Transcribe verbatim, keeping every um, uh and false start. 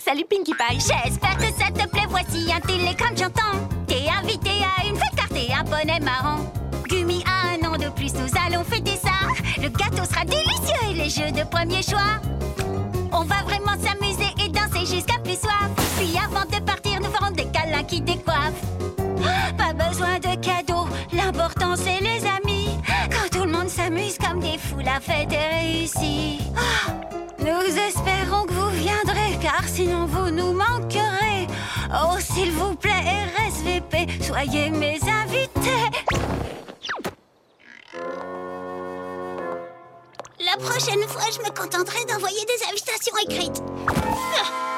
Salut Pinkie Pie. J'espère que ça te plaît, voici un télégramme j'entends. T'es invité à une fête car t'es un bonnet marrant. Gummy a un an de plus, nous allons fêter ça. Le gâteau sera délicieux et les jeux de premier choix. On va vraiment s'amuser et danser jusqu'à plus soif. Puis avant de partir, nous ferons des câlins qui décoiffent. Pas besoin de cadeaux, l'important c'est les amis. Quand tout le monde s'amuse comme des fous, la fête est réussie. Nous espérons que vous viendrez, car sinon vous nous manquerez. Oh, s'il vous plaît, R S V P, soyez mes invités. La prochaine fois, je me contenterai d'envoyer des invitations écrites. Ah.